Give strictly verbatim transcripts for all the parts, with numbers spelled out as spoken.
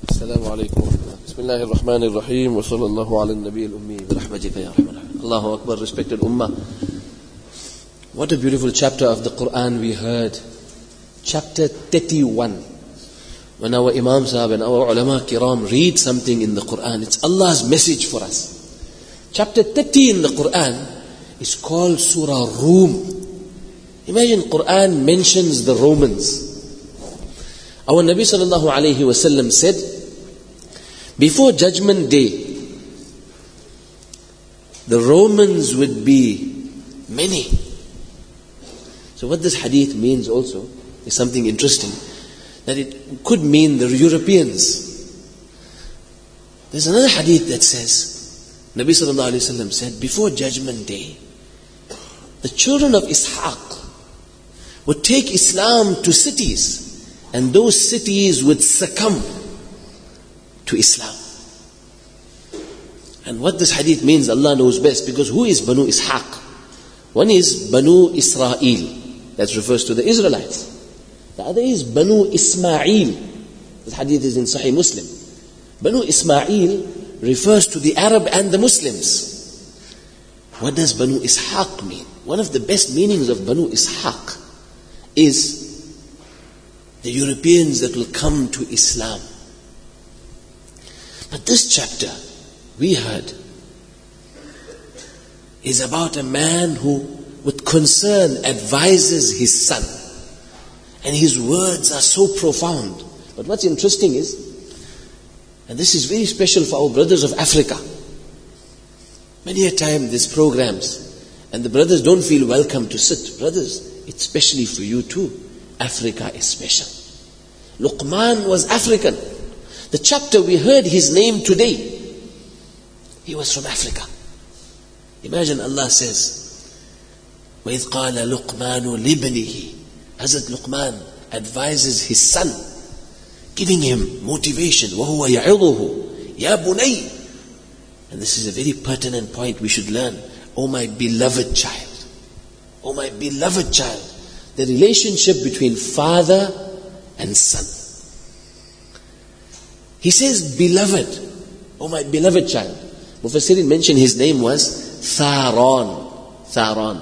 السلام عليكم ورحمة الله. بسم الله الرحمن الرحيم وصلى الله على النبي الأمي برحمتك يا رحمن الرحيم. Allahu Akbar, respected Ummah. What a beautiful chapter of the Quran we heard. Chapter thirty-one. When our Imam Sahab and our Ulama Kiram read something in the Quran, it's Allah's message for us. Chapter thirty in the Quran is called Surah Rum. Imagine Quran mentions the Romans. Our Nabi sallallahu alayhi wa sallam said, before Judgment Day, the Romans would be many. So what this hadith means also is something interesting, that it could mean the Europeans. There's another hadith that says, Nabi sallallahu alayhi wa sallam said, before Judgment Day, the children of Ishaq would take Islam to cities, and those cities would succumb to Islam. And what this hadith means, Allah knows best, because who is Banu Ishaq? One is Banu Israel, that refers to the Israelites. The other is Banu Ismail. This hadith is in Sahih Muslim. Banu Ismail refers to the Arab and the Muslims. What does Banu Ishaq mean? One of the best meanings of Banu Ishaq is the Europeans that will come to Islam. But this chapter, we heard, is about a man who, with concern, advises his son. And his words are so profound. But what's interesting is, and this is very special for our brothers of Africa, many a time there's programs, and the brothers don't feel welcome to sit. Brothers, it's specially for you too. Africa is special. Luqman was African. The chapter we heard his name today, he was from Africa. Imagine Allah says, وَإِذْ قَالَ لُقْمَانُ لِبْنِهِ Hazrat Luqman advises his son, giving him motivation. وَهُوَ يَعِظُهُ يَا بُنَيْ And this is a very pertinent point we should learn. Oh my beloved child. Oh my beloved child. The relationship between father and son. He says, beloved. Oh my beloved child. Mufassirin mentioned his name was Tharan. Tharan.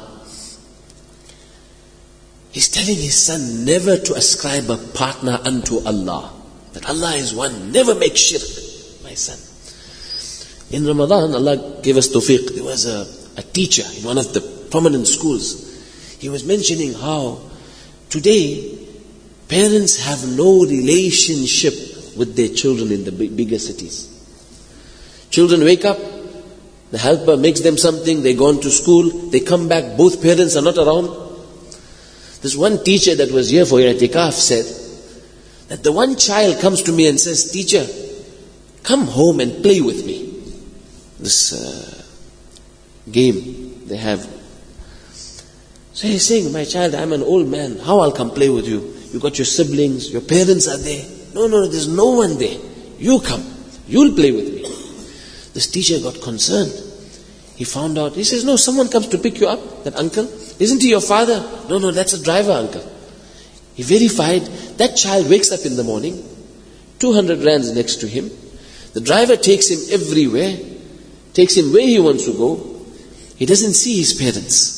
He's telling his son never to ascribe a partner unto Allah. That Allah is one. Never make shirk, my son. In Ramadan, Allah gave us tawfiq. There was a, a teacher in one of the prominent schools. He was mentioning how today parents have no relationship with their children in the bigger cities. Children wake up, the helper makes them something, they go on to school, they come back, both parents are not around. This one teacher that was here for i'tikaf said that the one child comes to me and says, teacher, come home and play with me. This uh, game they have. So he's saying, my child, I'm an old man. How I'll come play with you? You got your siblings, your parents are there. No, no, there's no one there. You come. You'll play with me. This teacher got concerned. He found out. He says, no, someone comes to pick you up. That uncle. Isn't he your father? No, no, that's a driver, uncle. He verified. That child wakes up in the morning. two hundred rands next to him. The driver takes him everywhere. Takes him where he wants to go. He doesn't see his parents.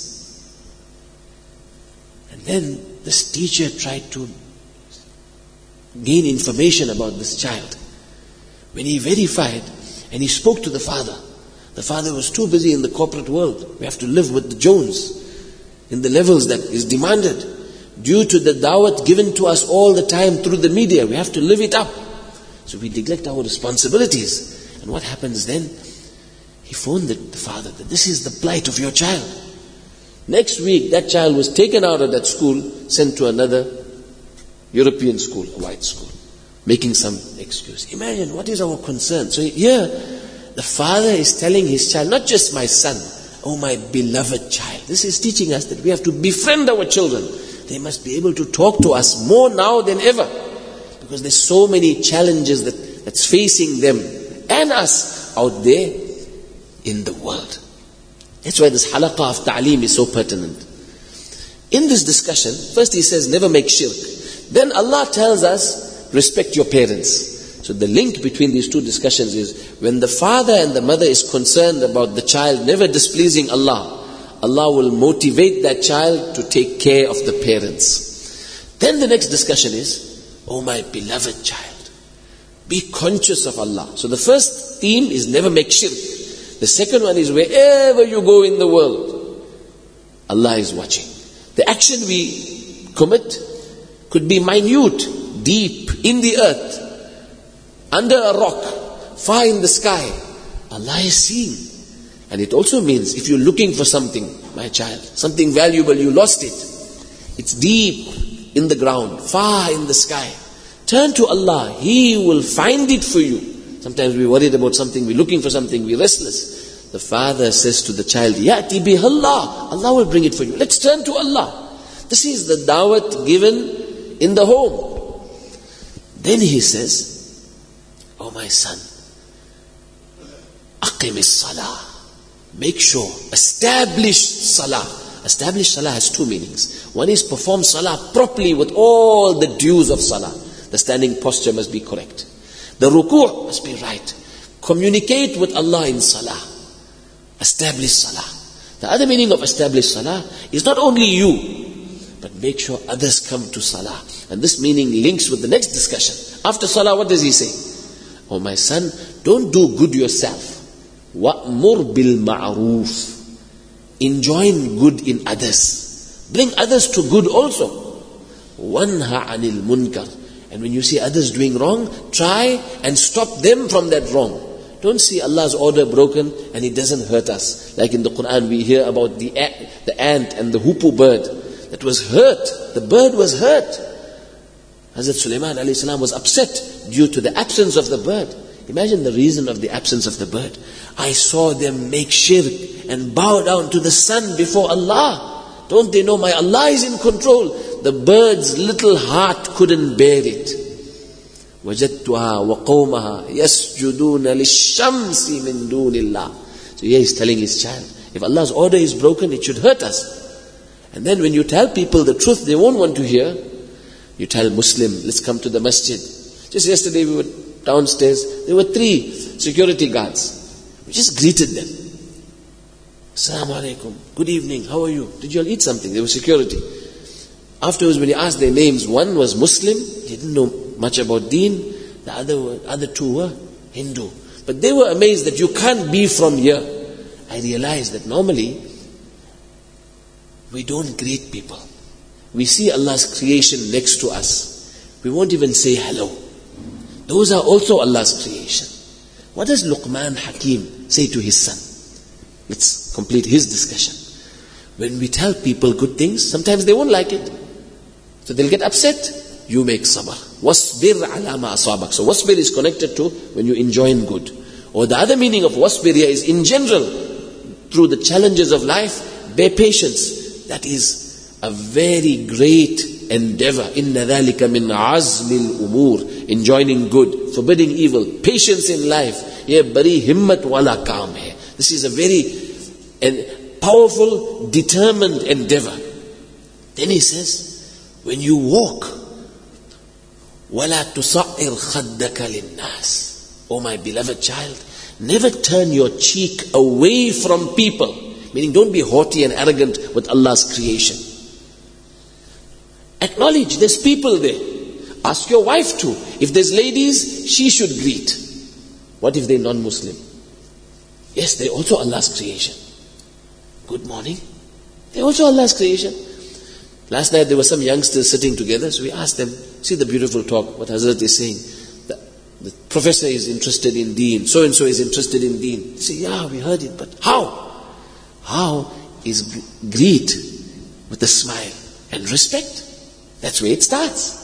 Then this teacher tried to gain information about this child. When he verified and he spoke to the father, the father was too busy in the corporate world. We have to live with the Jones in the levels that is demanded. Due to the da'wat given to us all the time through the media, we have to live it up. So we neglect our responsibilities. And what happens then? He phoned the father that this is the plight of your child. Next week, that child was taken out of that school, sent to another European school, a white school, making some excuse. Imagine, what is our concern? So here, the father is telling his child, not just my son, oh my beloved child. This is teaching us that we have to befriend our children. They must be able to talk to us more now than ever. Because there's so many challenges that, that's facing them and us out there in the world. That's why this halaqah of ta'aleem is so pertinent. In this discussion, first he says, never make shirk. Then Allah tells us, respect your parents. So the link between these two discussions is, when the father and the mother is concerned about the child never displeasing Allah, Allah will motivate that child to take care of the parents. Then the next discussion is, oh my beloved child, be conscious of Allah. So the first theme is never make shirk. The second one is, wherever you go in the world, Allah is watching. The action we commit could be minute, deep, in the earth, under a rock, far in the sky. Allah is seeing. And it also means, if you're looking for something, my child, something valuable, you lost it. It's deep in the ground, far in the sky. Turn to Allah. He will find it for you. Sometimes we're worried about something, we're looking for something, we're restless. The father says to the child, Ya'ti bihallah. Allah will bring it for you. Let's turn to Allah. This is the dawat given in the home. Then he says, oh my son, aqimis salah. Make sure, establish salah. Establish salah has two meanings. One is perform salah properly with all the dues of salah. The standing posture must be correct. The ruku' must be right. Communicate with Allah in salah. Establish salah. The other meaning of establish salah is not only you, but make sure others come to salah. And this meaning links with the next discussion. After salah, what does he say? Oh my son, don't do good yourself. وَأْمُرْ بِالْمَعْرُوفِ. Enjoin good in others. Bring others to good also. وَانْهَ عَنِ الْمُنْكَرِ. And when you see others doing wrong, try and stop them from that wrong. Don't see Allah's order broken and it doesn't hurt us. Like in the Quran we hear about the the ant and the hoopoe bird that was hurt. The bird was hurt. Hazrat Sulaiman alayhi salam was upset due to the absence of the bird. Imagine the reason of the absence of the bird. I saw them make shirk and bow down to the sun before Allah. Don't they know my Allah is in control? The bird's little heart couldn't bear it. وَجَدْتُهَا وَقَوْمَهَا يَسْجُدُونَ لِلشَّمْسِ مِن دُونِ اللَّهِ. So here he's telling his child, if Allah's order is broken, it should hurt us. And then when you tell people the truth, they won't want to hear. You tell Muslim, let's come to the masjid. Just yesterday we were downstairs, there were three security guards. We just greeted them. Assalamu alaikum, good evening, how are you? Did you all eat something? They were security. Afterwards when he asked their names, one was Muslim, he didn't know much about deen, the other were, other two were Hindu. But they were amazed that you can't be from here. I realized that normally we don't greet people. We see Allah's creation next to us. We won't even say hello. Those are also Allah's creation. What does Luqman Hakim say to his son? Let's complete his discussion. When we tell people good things, sometimes they won't like it. So they'll get upset. You make sabr. Wasbir ala ma asabak. So wasbir is connected to when you enjoin good. Or the other meaning of wasbir here is in general, through the challenges of life, bear patience. That is a very great endeavor. Inna dhalika min azmil umur. Enjoining good, forbidding evil, patience in life. Ye bari himmat wala kaam hai. This is a very and powerful, determined endeavor. Then he says, when you walk, وَلَا تُصَعِّرْ خَدَّكَ لِلنَّاسِ. Oh my beloved child, never turn your cheek away from people. Meaning don't be haughty and arrogant with Allah's creation. Acknowledge there's people there. Ask your wife to. If there's ladies, she should greet. What if they're non-Muslim? Yes, they're also Allah's creation. Good morning. They're also Allah's creation. Last night there were some youngsters sitting together, so we asked them, see the beautiful talk, what Hazrat is saying. The, the professor is interested in deen, so-and-so is interested in deen. They say, yeah, we heard it, but how? How is greet with a smile and respect. That's where it starts.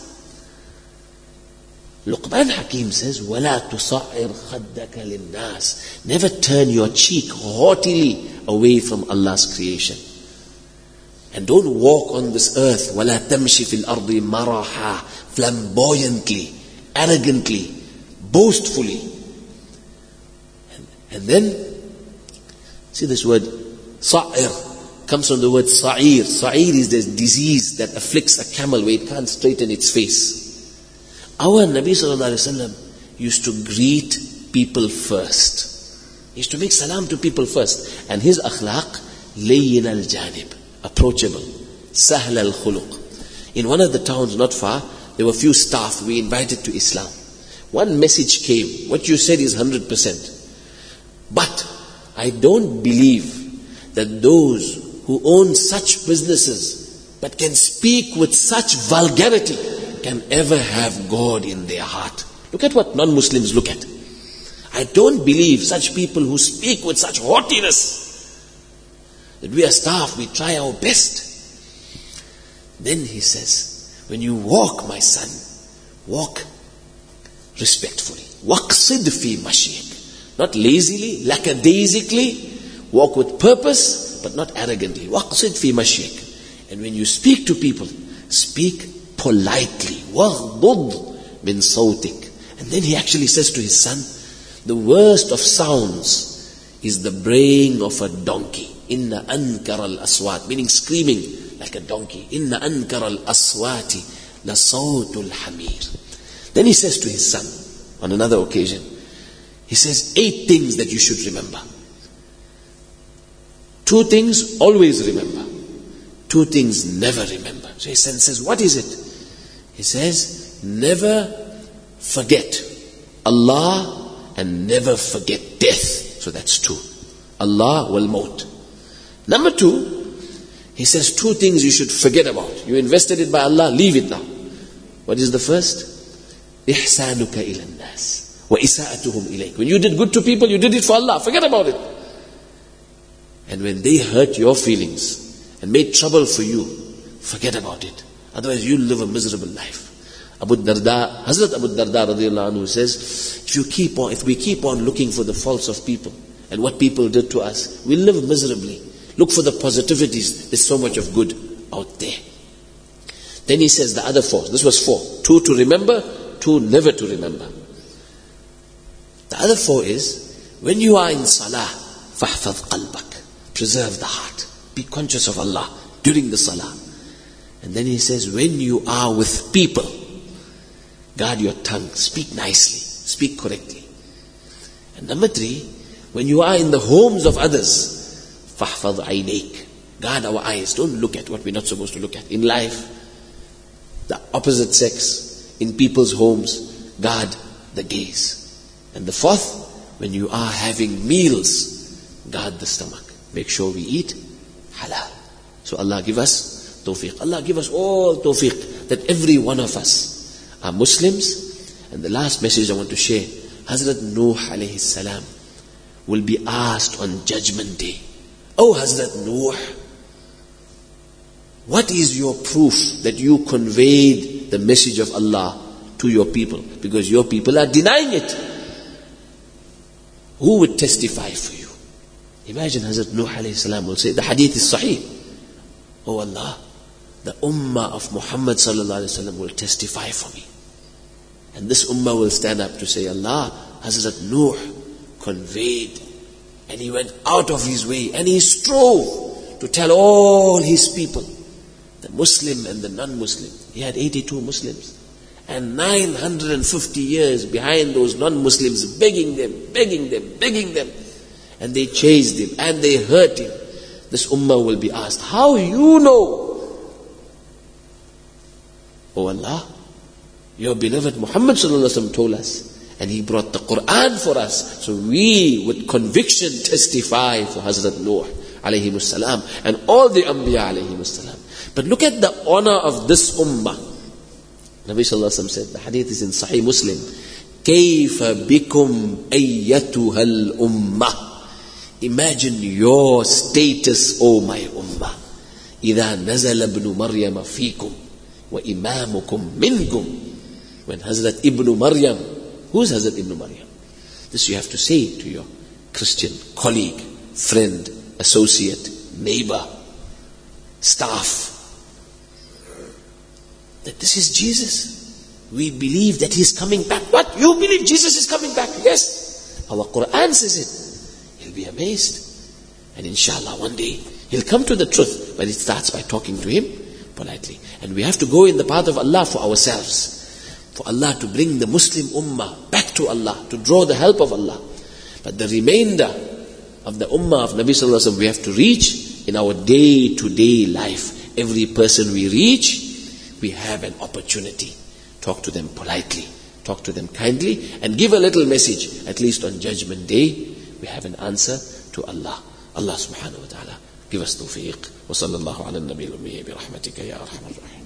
Luqman Hakim says, وَلَا تُصَعِّرْ خَدَّكَ لِلنَّاسِ. Never turn your cheek haughtily away from Allah's creation. And don't walk on this earth, وَلَا تَمْشِ فِي الْأَرْضِ مَرَحًا, flamboyantly, arrogantly, boastfully. And, and then, see this word, sa'ir, comes from the word sa'ir. Sa'ir is this disease that afflicts a camel where it can't straighten its face. Our Nabi sallallahu alaihi wasallam used to greet people first. He used to make salam to people first. And his akhlaq, layyin al-janib, approachable, sahl al-khuluq. In one of the towns not far, there were few staff we invited to Islam. One message came, what you said is one hundred percent. But I don't believe that those who own such businesses but can speak with such vulgarity can ever have God in their heart. Look at what non-Muslims look at. I don't believe such people who speak with such haughtiness, that we are staff, we try our best. Then he says, when you walk, my son, walk respectfully. Waqsid fi mashik. Not lazily, lackadaisically. Walk with purpose, but not arrogantly. Waqsid fi mashik. And when you speak to people, speak politely. Waghdud min sawtik. And then he actually says to his son, the worst of sounds is the braying of a donkey. Inna ankara al-aswat, meaning screaming like a donkey. Inna ankara al-aswati la sawtul hamir. Then he says to his son, on another occasion, he says, eight things that you should remember. Two things always remember. Two things never remember. So his son says, what is it? He says, never forget Allah and never forget death. So that's two. Allah wal maut. Number two, he says two things you should forget about. You invested it by Allah, leave it now. What is the first? Ihsanuka ila nas wa isa'atuhum ilayk. When you did good to people, you did it for Allah. Forget about it. And when they hurt your feelings and made trouble for you, forget about it. Otherwise you'll live a miserable life. Abu Darda, Hazrat Abu Darda radiallahu anhu says, if you keep on, if we keep on looking for the faults of people and what people did to us, we'll live miserably. Look for the positivities. There's so much of good out there. Then he says the other four. This was four. Two to remember, two never to remember. The other four is, when you are in salah, fahfadh qalbak. Preserve the heart. Be conscious of Allah during the salah. And then he says, when you are with people, guard your tongue. Speak nicely. Speak correctly. And number three, when you are in the homes of others, fahfadh aynaik. Guard our eyes. Don't look at what we're not supposed to look at. In life, the opposite sex, in people's homes, guard the gaze. And the fourth, when you are having meals, guard the stomach. Make sure we eat halal. So Allah give us tawfiq. Allah give us all tawfiq, that every one of us are Muslims. And the last message I want to share, Hazrat Nuh alayhi salam will be asked on Judgment Day. Oh Hazrat Nuh, what is your proof that you conveyed the message of Allah to your people? Because your people are denying it. Who would testify for you? Imagine Hazrat Nuh alayhi salam will say, the hadith is sahih. Oh Allah, the ummah of Muhammad sallallahu alayhi wa sallam will testify for me. And this ummah will stand up to say, Allah, Hazrat Nuh conveyed, and he went out of his way, and he strove to tell all his people, the Muslim and the non-Muslim. He had eighty-two Muslims. And nine hundred fifty years behind those non-Muslims, begging them, begging them, begging them. And they chased him, and they hurt him. This ummah will be asked, how you know? Oh Allah, your beloved Muhammad sallallahu alaihi wasallam told us, and he brought the Quran for us, so we with conviction testify for Hazrat Nuh alayhi salam and all the Anbiya alayhi salam. But look at the honor of this ummah. Nabi sallallahu alaihi wasallam said, the hadith is in Sahih Muslim, Kayfa bikum ayyatuhal ummah. Imagine your status, O my ummah. إِذَا نَزَلَ ابْنُ مَرْيَمَ فِيكُمْ وَإِمَامُكُمْ مِنْكُمْ. When Hazrat Ibn Maryam, who's Hazrat Ibn Maryam? This you have to say to your Christian colleague, friend, associate, neighbor, staff, that this is Jesus. We believe that He's coming back. What? You believe Jesus is coming back? Yes. Our Quran says it. He'll be amazed. And inshallah one day he'll come to the truth. But it starts by talking to him politely. And we have to go in the path of Allah for ourselves. for Allah to bring the Muslim ummah back to Allah, to draw the help of Allah. But the remainder of the ummah of Nabi Sallallahu Alaihi Wasallam we have to reach in our day-to-day life. Every person we reach, we have an opportunity. Talk to them politely, talk to them kindly, and give a little message. At least on Judgment Day, we have an answer to Allah. Allah subhanahu wa ta'ala give us tawfiq. Wa sallallahu ala nabi al-ummi bi rahmatika ya arhamar rahim.